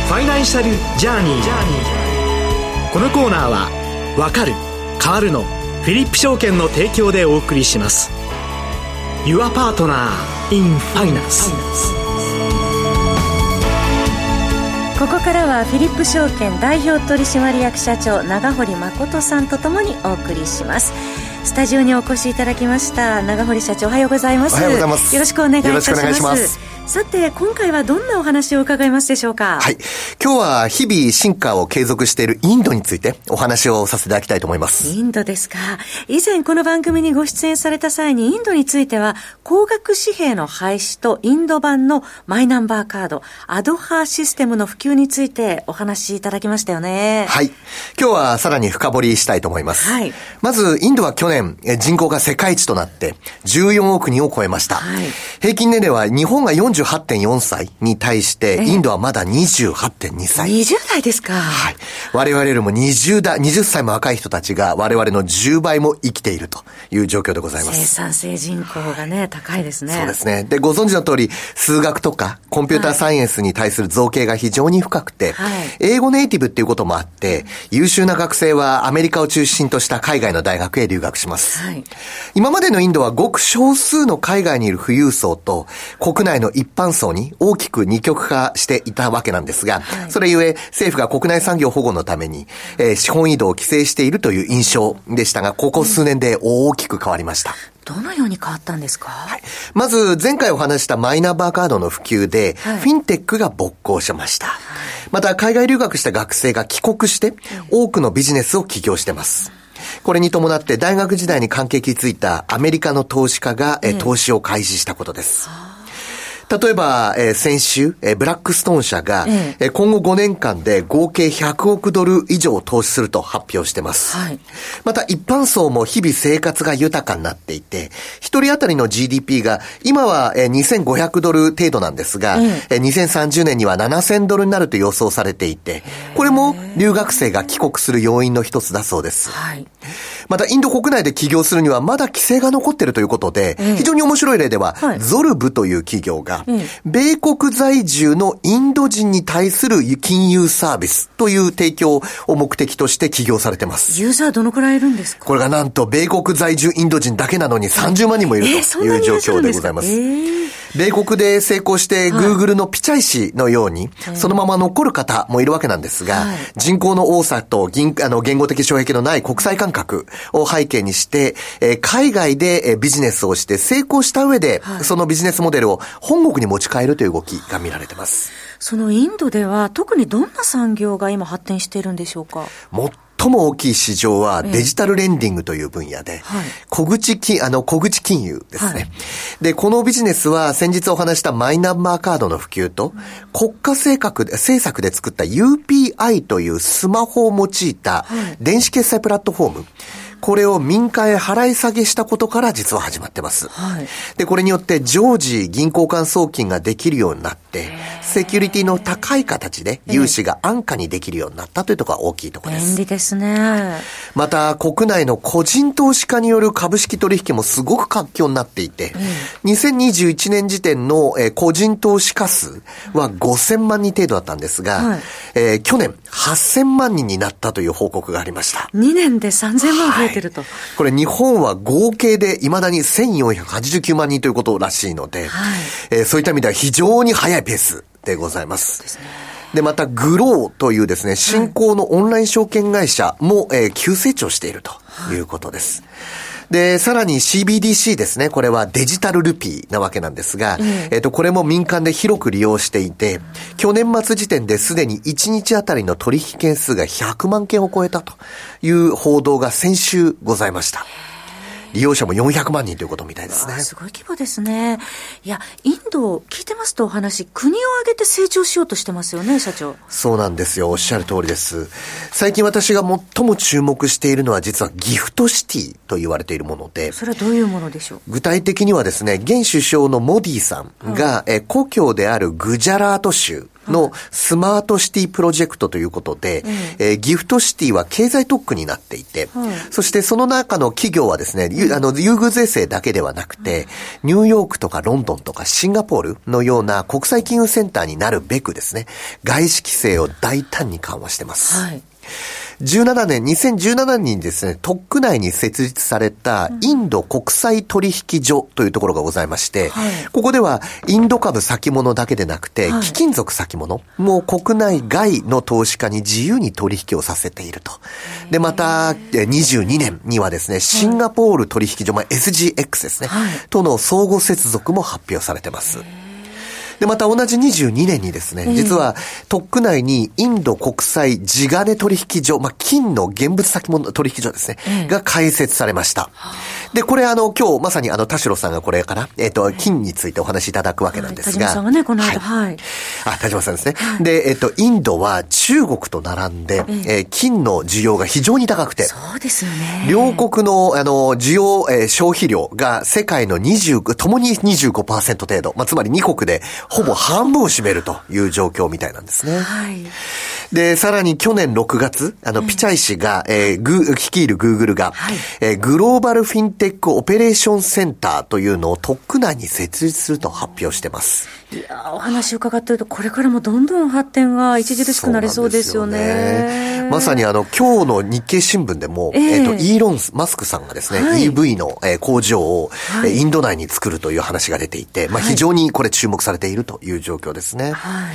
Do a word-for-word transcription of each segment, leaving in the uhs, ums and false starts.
ファイナンシャルジャーニー。このコーナーはわかる変わるのフィリップ証券の提供でお送りします。 Your Partner in Finance。 ここからはフィリップ証券代表取締役社長長堀誠さんとともにお送りします。スタジオにお越しいただきました長堀社長、おはようございます。 おはようございます。 よろしくお願いいたします。 よろしくお願いします。 さて今回はどんなお話を伺いますでしょうか。 はい、今日は日々進化を継続しているインドについてお話をさせていただきたいと思います。 インドですか。以前この番組にご出演された際にインドについては高額紙幣の廃止とインド版のマイナンバーカードアドハーシステムの普及についてお話しいただきましたよね。 はい、今日はさらに深掘りしたいと思います。 はい、 まずインドは去年人口が世界一となってじゅうよんおくにんを超えました。はい、平均年齢は日本が よんじゅうはってんよんさいに対してインドはまだ にじゅうはってんにさい。 にじゅう代ですか。 はい、我々よりもにじゅう代、にじゅっさいも若い人たちが我々のじゅうばいも生きているという状況でございます。 生産性人口がね高いですね。 そうですね。でご存知の通り数学とかコンピューターサイエンスに対する造形が非常に深くて、はい、英語ネイティブっていうこともあって優秀な学生はアメリカを中心とした海外の大学へ留学します。はい、今までのインドはごく少数の海外にいる富裕層と国内の一般層に大きく二極化していたわけなんですが、はい、それゆえ政府が国内産業保護のために、えー、資本移動を規制しているという印象でしたが、ここ数年で大きく変わりました。 どのように変わったんですか。 はい、まず前回お話したマイナンバーカードの普及で、はい、フィンテックが勃興しました。はい、また海外留学した学生が帰国して多くのビジネスを起業してます。これに伴って大学時代に関係づいたアメリカの投資家が、えー、投資を開始したことです。例えば、えー、先週、えー、ブラックストーン社が、ええー、今後ごねんかんで合計ひゃくおくドル以上投資すると発表しています。はい、また一般層も日々生活が豊かになっていて、一人当たりの ジーディーピー が今は、えー、にせんごひゃくドル程度なんですが、ええー、にせんさんじゅうねんにはななせんドルになると予想されていて、これも留学生が帰国する要因の一つだそうです。はい、またインド国内で起業するにはまだ規制が残っているということで、ええ、非常に面白い例では、はい、ゾルブという企業がうん、米国在住のインド人に対する金融サービスという提供を目的として起業されてます。 ユーザーどのくらいいるんですか。 これがなんと米国在住インド人だけなのにさんじゅうまんにんもいるという状況でございます。えー、米国で成功して Google のピチャイ氏のようにそのまま残る方もいるわけなんですが、はい、人口の多さと銀あの言語的障壁のない国際感覚を背景にして、えー、海外でビジネスをして成功した上で、はい、そのビジネスモデルを本国に持ち帰るという動きが見られています。 そのインドでは特にどんな産業が今発展しているんでしょうか。 最も大きい市場はデジタルレンディングという分野で、ええ、小口金、あの、小口金融ですね、はい。で、このビジネスは先日お話したマイナンバーカードの普及と、国家政策で、政策で作った ユーピーアイ というスマホを用いた電子決済プラットフォーム、これを民間へ払い下げしたことから実は始まってます。はい、で、これによって常時銀行間送金ができるようになって、セキュリティの高い形で融資が安価にできるようになったというところが大きいところです。 便利ですね。 また、国内の個人投資家による株式取引もすごく活況になっていて、うん、にせんにじゅういちねん時点の、えー、個人投資家数はごせんまんにん程度だったんですが、はい、えー、去年はっせんまんにんになったという報告がありました。 にねんでさんぜんまん増えてると。はい、 これ日本は合計で未だにせんよんひゃくはちじゅうきゅうまんにんということらしいので、はい、えー、そういった意味では非常に速いペースでございます。ですね。で、またグローというですね、新興のオンライン証券会社も、えー、急成長しているということです。はい、で、さらに シービーディーシー ですね。これはデジタルルピーなわけなんですが、うん、えっと、これも民間で広く利用していて、去年末時点ですでにいちにちあたりの取引件数がひゃくまんけんを超えたという報道が先週ございました。利用者もよんひゃくまんにんということみたいですね。 すごい規模ですね。いや、インド聞いてますとお話、国を挙げて成長しようとしてますよね、社長。 そうなんですよ。おっしゃる通りです。最近私が最も注目しているのは実はギフトシティと言われているもので。 それはどういうものでしょう。 具体的にはですね、現首相のモディさんが、はい、え故郷であるグジャラート州のスマートシティプロジェクトということで、うんえー、ギフトシティは経済特区になっていて、うん、そしてその中の企業はですね、うん、あの優遇税制だけではなくて、うん、ニューヨークとかロンドンとかシンガポールのような国際金融センターになるべくですね、外資規制を大胆に緩和してます。はいじゅうななねん、にせんじゅうななねんにですね、特区内に設立されたインド国際取引所というところがございまして、はい、ここではインド株先物だけでなくて、はい、貴金属先物も国内外の投資家に自由に取引をさせていると。で、また、にじゅうにねんにはですね、シンガポール取引所、まあ、エスジーエックス ですね、はい、との相互接続も発表されてます。で、また同じにじゅうにねんにですね、えー、実は特区内にインド国際地金取引所、まあ、金の現物先物取引所ですね、えー、が開設されました。で、これあの、今日まさにあの、田代さんがこれから、えっと、金についてお話しいただくわけなんですが。 はい、田島さんがね、この間、はい。はい、 あ、田島さんですね。はい、で、えっと、インドは中国と並んで、えー、えー、金の需要が非常に高くて。 そうですよね。 両国の、あの、需要、えー、消費量が世界のにじゅうご、ともに にじゅうごパーセント 程度、まあ、つまりに国でほぼ半分を占めるという状況みたいなんですね。はい。で、さらに去年ろくがつ、あの、ピチャイ氏が、えー、グー、率いるグーグルが、はい、えー、グローバルフィンテックオペレーションセンターというのを特区内に設立すると発表してます。 いや、お話伺っていると、これからもどんどん発展が著しくなりそうですよね。そうなんですよね。 まさにあの、今日の日経新聞でも、えー、えっと、イーロン・マスクさんがですね、はい、イーブイ の、えー、工場を、はい、インド内に作るという話が出ていて、まあ、非常にこれ注目されているという状況ですね。はい、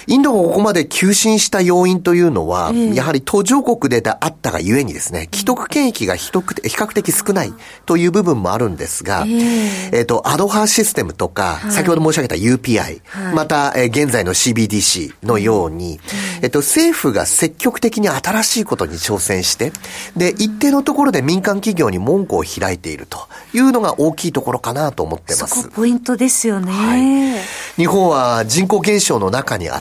インドがここまで急進した要因というのは、えー、やはり途上国であったがゆえにですね、既得権益が比較的少ないという部分もあるんですが、えー、えっと、アドハーシステムとか、はい、先ほど申し上げた ユーピーアイ、はい、また、えー、現在の シービーディーシー のように、うん、えっと、政府が積極的に新しいことに挑戦して、で、一定のところで民間企業に門戸を開いているというのが大きいところかなと思ってます。 そこポイントですよね。 はい、日本は人口減少の中にあって、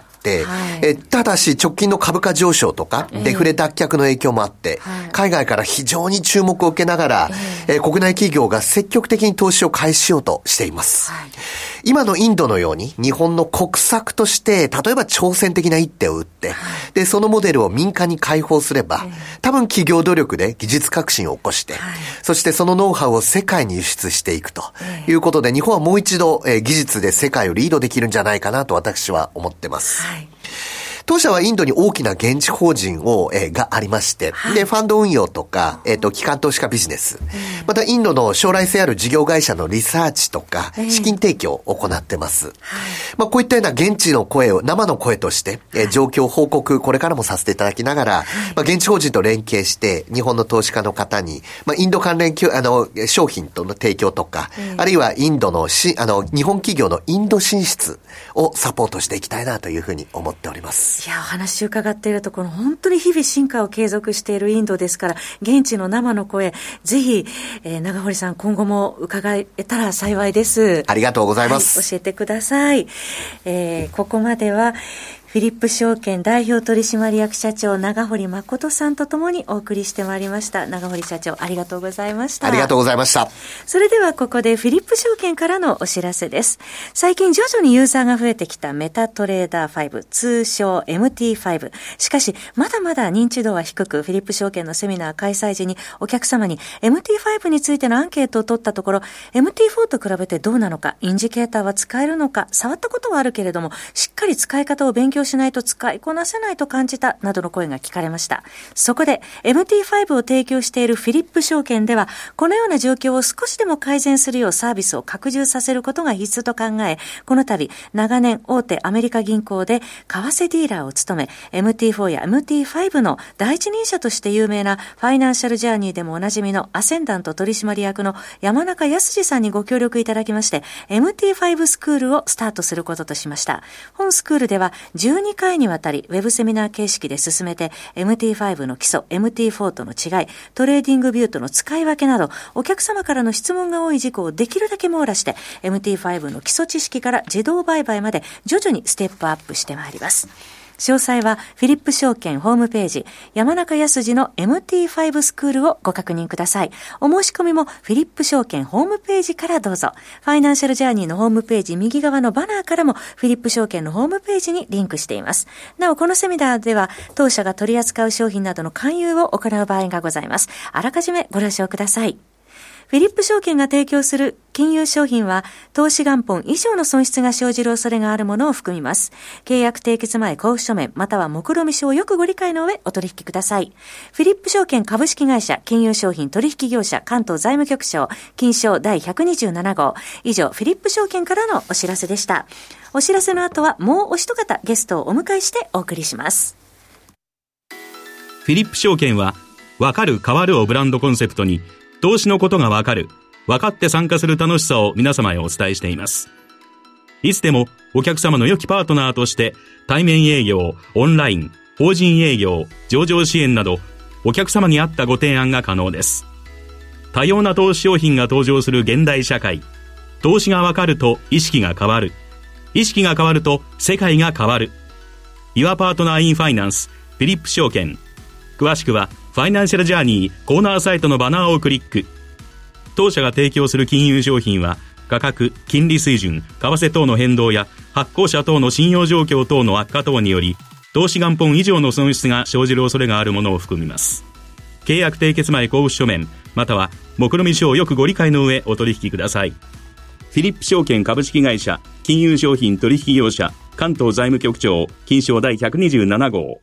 はい、えただし直近の株価上昇とか、デフレ脱却の影響もあって、えー、海外から非常に注目を受けながら、えーえー、国内企業が積極的に投資を開始しようとしています。はい、今のインドのように日本の国策として、例えば挑戦的な一手を打って、はい、で、そのモデルを民間に開放すれば、えー、多分企業努力で技術革新を起こして、はい、そしてそのノウハウを世界に輸出していくということで、日本はもう一度、えー、技術で世界をリードできるんじゃないかなと私は思ってます。はい、当社はインドに大きな現地法人を、えー、がありまして、はい、で、ファンド運用とか、えっと、機関投資家ビジネス、うん、またインドの将来性ある事業会社のリサーチとか、資金提供を行ってます。はい、まあ、こういったような現地の声を、生の声として、えー、状況報告、これからもさせていただきながら、はい、まあ、現地法人と連携して、日本の投資家の方に、まあ、インド関連、あの、商品との提供とか、うん、あるいはインドのし、あの、日本企業のインド進出をサポートしていきたいなというふうに思っております。 いや、お話伺っているところ、本当に日々進化を継続しているインドですから、現地の生の声、ぜひ、えー、長堀さん、今後も伺えたら幸いです。 ありがとうございます。 はい、教えてください。えー、ここまでは、フィリップ証券代表取締役社長長堀誠さんとともにお送りしてまいりました。長堀社長、ありがとうございました。 ありがとうございました。 それではここでフィリップ証券からのお知らせです。最近徐々にユーザーが増えてきたメタトレーダーファイブ、通称 エムティーファイブ。しかしまだまだ認知度は低く、フィリップ証券のセミナー開催時にお客様に エムティーファイブ についてのアンケートを取ったところ、 エムティーフォー と比べてどうなのか、インジケーターは使えるのか、触ったことはあるけれどもしっかり使い方を勉強しないと使いこなせないと感じたなどの声が聞かれました。そこで エムティーファイブ を提供しているフィリップ証券では、このような状況を少しでも改善するようサービスを拡充させることが必須と考え、この度長年大手アメリカ銀行で為替ディーラーを務め、 エムティーフォー や エムティーファイブ の第一人者として有名なファイナンシャルジャーニーでもおなじみのアセンダント取締役の山中康さんにご協力いただきまして、 エムティーファイブ スクールをスタートすることとしました。本スクールではじゅうにかいにわたりウェブセミナー形式で進めて、 エムティーファイブ の基礎、 エムティーフォー との違い、トレーディングビューとの使い分けなど、お客様からの質問が多い事項をできるだけ網羅して、 エムティーファイブ の基礎知識から自動売買まで徐々にステップアップしてまいります。 詳細はフィリップ証券ホームページ山中康二の エムティーファイブ スクールをご確認ください。お申し込みもフィリップ証券ホームページからどうぞ。ファイナンシャルジャーニーのホームページ右側のバナーからもフィリップ証券のホームページにリンクしています。なおこのセミナーでは当社が取り扱う商品などの勧誘を行う場合がございます。あらかじめご了承ください。フィリップ証券が提供する金融商品は投資元本以上の損失が生じる恐れがあるものを含みます。契約締結前交付書面または目論見書をよくご理解の上お取引ください。フィリップ証券株式会社金融商品取引業者関東財務局長金商第ひゃくにじゅうなな号。以上フィリップ証券からのお知らせでした。お知らせの後はもうお一方ゲストをお迎えしてお送りします。 フィリップ証券はわかる変わるをブランドコンセプトに投資のことがわかる、わかって参加する楽しさを皆様へお伝えしています。いつでもお客様の良きパートナーとして対面営業、オンライン、法人営業、上場支援などお客様に合ったご提案が可能です。多様な投資商品が登場する現代社会。投資がわかると意識が変わる。意識が変わると世界が変わる。Your Partner in Finance、フィリップ証券。詳しくはファイナンシャルジャーニーコーナーサイトのバナーをクリック。当社が提供する金融商品は価格、金利水準、為替等の変動や発行者等の信用状況等の悪化等により投資元本以上の損失が生じる恐れがあるものを含みます。契約締結前交付書面または目論見書をよくご理解の上お取引ください。フィリップ証券株式会社金融商品取引業者関東財務局長金商第ひゃくにじゅうなな号。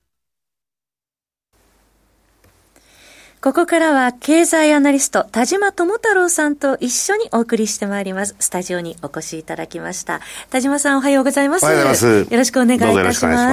ここからは経済アナリスト田島智太郎さんと一緒にお送りしてまいります。スタジオにお越しいただきました。田島さんおはようございます。 おはようございます。 よろしくお願いいたします。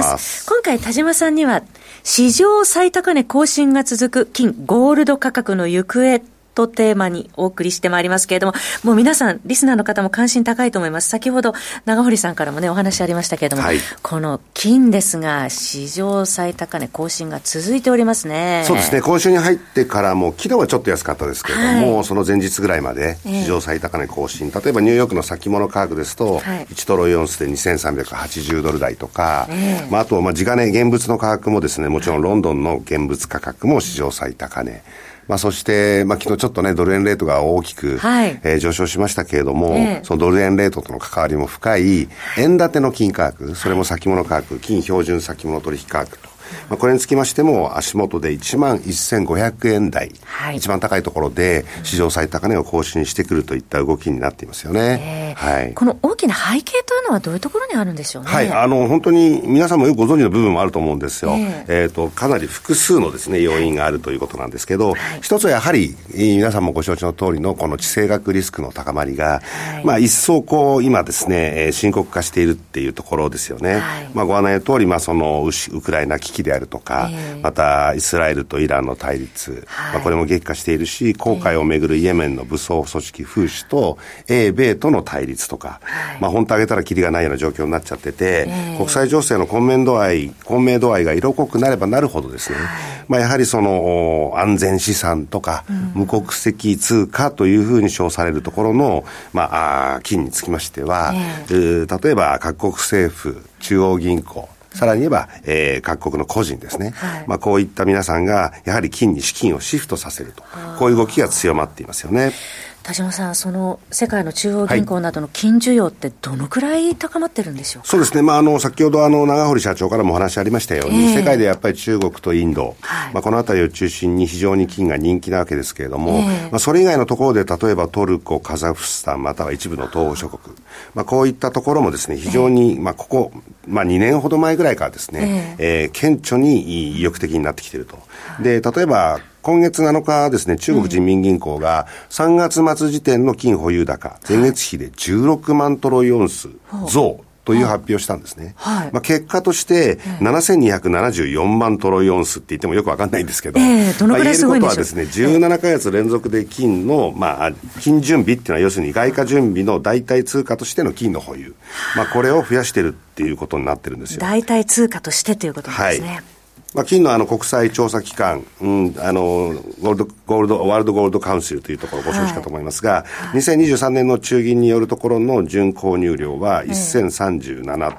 今回田島さんには史上最高値更新が続く金ゴールド価格の行方とテーマにお送りしてまいりますけれども、もう皆さんリスナーの方も関心高いと思います。先ほど長堀さんからもねお話ありましたけれども、はい、この金ですが史上最高値更新が続いておりますね。 そうですね。今週に入ってからも昨日はちょっと安かったですけれども、はい、その前日ぐらいまで史上最高値更新、えー、例えばニューヨークの先物価格ですと、はい、いちトロイオンスでにせんさんびゃくはちじゅうドル台とか、えーまあ、あとまあ地金現物の価格もですね、もちろんロンドンの現物価格も史上最高値、まあ、そして、まあ、昨日ちょっとね、ドル円レートが大きく、はいえー、上昇しましたけれども、えー、そのドル円レートとの関わりも深い、円建ての金価格、それも先物価格、金標準先物取引価格と、まあ、これにつきましても、足元でいちまんせんごひゃくえん台、はい、一番高いところで、史上最高値を更新してくるといった動きになっていますよね。 えーはい、この大きな背景というのはどういうところにあるんでしょうね。 はい、あの、本当に皆さんもよくご存知の部分もあると思うんですよ。えーえーと、かなり複数のですね、要因があるということなんですけど、はい、一つはやはり、皆さんもご承知の通りのこの地政学リスクの高まりが、はい、まあ一層こう、今ですね、深刻化しているっていうところですよね。はい、まあご案内の通り、まあそのウクライナ危機であるとか、えー、またイスラエルとイランの対立、はい、まあこれも激化しているし、紅海をめぐるイエメンの武装組織フーシと英米との対立とか、はい、まあ本当挙げたらキリがないような状況になっちゃってて、えー、国際情勢の混迷度合い、混迷度合いが色濃くなればなるほどですね、はい、まあやはりその安全資産とか、うん、無国籍通貨というふうに称されるところの、まあ、あ金につきましては、えー、例えば各国政府、中央銀行、さらに言えば、えー、各国の個人ですね、はい、まあこういった皆さんがやはり金に資金をシフトさせると、こういう動きが強まっていますよね。 田島さん、その世界の中央銀行などの金需要ってどのくらい高まってるんでしょうか。 そうですね、まあ、あの先ほどあの長堀社長からもお話ありましたように、えー、世界でやっぱり中国とインド、はい、まあ、このあたりを中心に非常に金が人気なわけですけれども、えーまあ、それ以外のところで例えばトルコ、カザフスタンまたは一部の東欧諸国、まあ、こういったところもですね非常に、えーまあ、ここ、まあ、にねんほど前ぐらいからですね、えーえー、顕著に意欲的になってきていると。で、例えば今月なのかですね、中国人民銀行がさんがつ末時点の金保有高、前月比でじゅうろくまんトロイオンス増という発表をしたんですね。はい、まあ、結果としてななせんにひゃくななじゅうよんまんトロイオンスって言ってもよくわかんないんですけど、 えー、どのくらいすごいんでしょう。まあ、言えることはですね、じゅうななかげつ連続で金の、まあ、金準備っていうのは要するに外貨準備の代替通貨としての金の保有。まあ、これを増やしてるっていうことになってるんですよ。 代替通貨としてということなんですね。はい、 まあ、金のあの国際調査機関、うん、あのゴールドゴールドワールドゴールドカウンシルというところをご承知かと思いますが、はい、にせんにじゅうさんねんの中銀によるところの純購入量はせんさんじゅうななトン、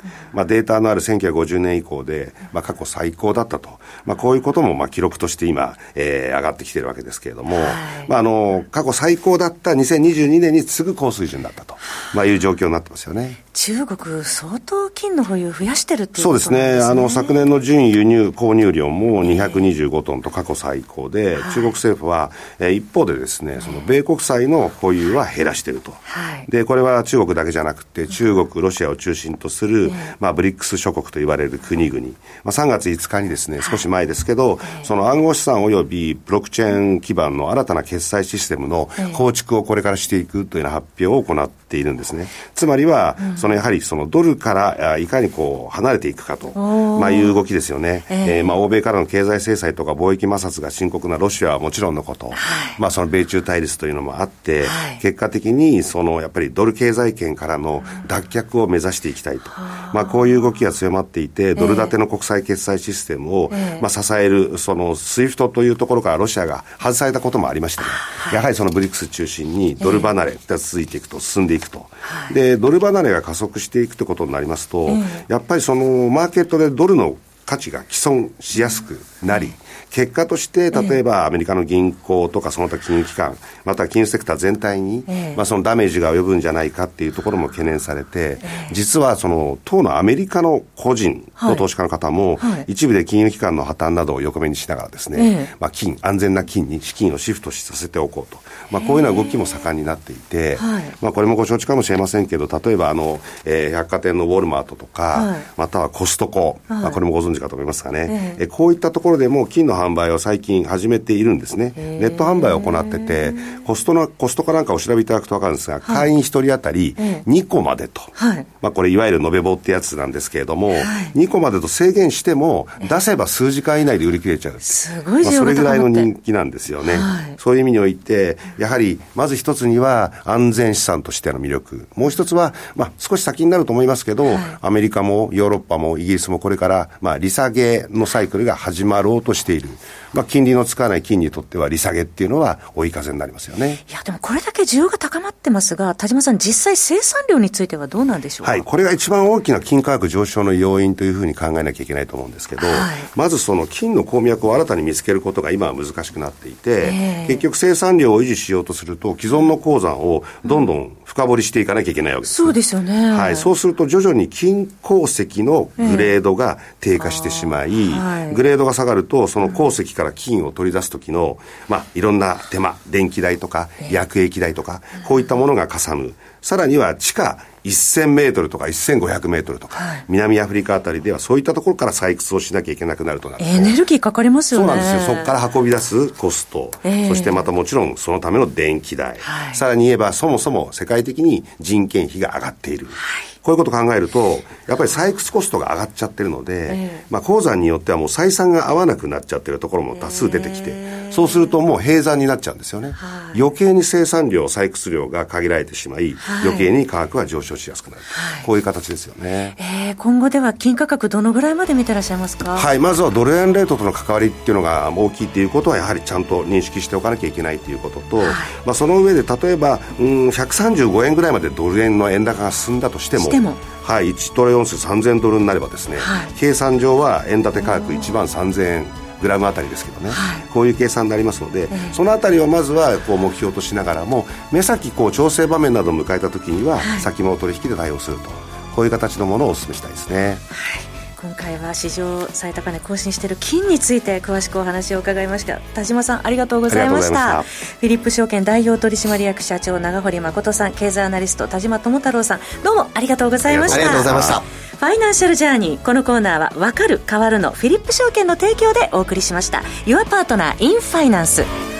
まあ、データのあるせんきゅうひゃくごじゅうねん以降で、まあ、過去最高だったと、まあ、こういうこともまあ記録として今、えー、上がってきているわけですけれども、はい、まあ、あの過去最高だったにせんにじゅうにねんに次ぐ高水準だったと、まあ、いう状況になってますよね。 中国相当金の保有増やしてるっていうことなんですね。 そうですね。あの昨年の純輸入購入量もにひゃくにじゅうごトンと過去最高で、えー、中国政府は、えー、一方でですね、その米国債の保有は減らしていると、はい、でこれは中国だけじゃなくて中国、ロシアを中心とする、まあ、ブリックス諸国と言われる国々、まあ、さんがついつかにですね、少し前ですけど、はい、その暗号資産およびブロックチェーン基盤の新たな決済システムの構築をこれからしていくというような発表を行っているんですね。つまりは、うん、そのやはりそのドルからいかにこう離れていくかと、まあ、いう動きですよね。えーえーまあ、欧米からの経済制裁とか貿易摩擦が深刻なロシアはもちろんのこと、はい、まあ、その米中対立というのもあって、はい、結果的にそのやっぱりドル経済圏からの脱却を目指していきたいと、まあ、こういう動きが強まっていて、ドル建ての国際決済システムを、えーまあ、支えるそのスイフトというところからロシアが外されたこともありまして、ね、はい、やはりそのブリックス中心にドル離れが続いていくと、進んでいくと、はい、でドル離れが加速していくということになりますと、えー、やっぱりそのマーケットでドルの価値が毀損しやすくなり、結果として例えばアメリカの銀行とかその他金融機関、または金融セクター全体に、まあ、そのダメージが及ぶんじゃないかっていうところも懸念されて、実はその当のアメリカの個人の投資家の方も一部で金融機関の破綻などを横目にしながらですね、まあ、金安全な金に資金をシフトさせておこうと、まあ、こういうような動きも盛んになっていて、まあ、これもご承知かもしれませんけど、例えばあの、えー、百貨店のウォルマートとか、またはコストコ、まあ、これもご存知かと思いますがね、えー、こういったところでも金の販売を最近始めているんですね。ネット販売を行ってて、コストのコストかなんかを調べていただくと分かるんですが、はい、会員ひとり当たりにこまでと、はい、まあ、これいわゆる延べ棒ってやつなんですけれども、はい、にこまでと制限しても出せば数時間以内で売り切れちゃう、 すごい需要が高まって、 まあ、それぐらいの人気なんですよね、はい、そういう意味においてやはりまず一つには安全資産としての魅力、もう一つは、まあ、少し先になると思いますけど、はい、アメリカもヨーロッパもイギリスもこれから、まあ、利下げのサイクルが始まろうとしている、まあ、金利のつかない金にとっては利下げっていうのは追い風になりますよね。 いやでもこれだけ需要が高まってますが、田島さん、実際生産量についてはどうなんでしょうか。 はい、これが一番大きな金価格上昇の要因というふうに考えなきゃいけないと思うんですけど、はい、まずその金の鉱脈を新たに見つけることが今は難しくなっていて、えー、結局生産量を維持しようとすると既存の鉱山をどんどん深掘りしていかなきゃいけないわけです、ね、 そうですよね、 はい、そうすると徐々に金鉱石のグレードが低下してしまい、えーはい、グレードが下がるとその鉱石から金を取り出す時の、まあ、いろんな手間、電気代とか薬液代とか、こういったものがかさむ。さらには地下せんメートルとかせんごひゃくメートルとか、はい、南アフリカあたりではそういったところから採掘をしなきゃいけなくなるとなると、 エネルギーかかりますよね。 そうなんですよ。そこから運び出すコスト、えー、そしてまたもちろんそのための電気代、はい、さらに言えばそもそも世界的に人件費が上がっている、はい、こういうことを考えるとやっぱり採掘コストが上がっちゃってるので、えーまあ、鉱山によってはもう採算が合わなくなっちゃってるところも多数出てきて、えー、そうするともう閉山になっちゃうんですよね、はい、余計に生産量、採掘量が限られてしまい、はい、余計に価格が上昇しやすくなる、はい、こういう形ですよね。 えー、今後では金価格どのぐらいまで見てらっしゃいますか。 はい、まずはドル円レートとの関わりっていうのが大きいということはやはりちゃんと認識しておかなきゃいけないということと、はい、まあ、その上で例えばうんひゃくさんじゅうごえんぐらいまでドル円の円高が進んだとしても、 してもはい、いちトレイオン数さんぜんドルになればですね、はい、計算上は円建て価格いちまんさんぜんえんグラムあたりですけどね、はい、こういう計算になりますので、えー、そのあたりをまずはこう目標としながらも、目先こう調整場面などを迎えたときには、はい、先物取引で対応すると、こういう形のものをお勧めしたいですね。はい、 今回は史上最高値更新している金について詳しくお話を伺いました。田島さん、ありがとうございました。フィリップ証券代表取締役社長長堀誠さん、経済アナリスト田島智太郎さん、どうもありがとうございました。 ありがとうございました。 ファイナンシャルジャーニー、このコーナーはわかる変わるのフィリップ証券の提供でお送りしました。 Your Partner in Finance。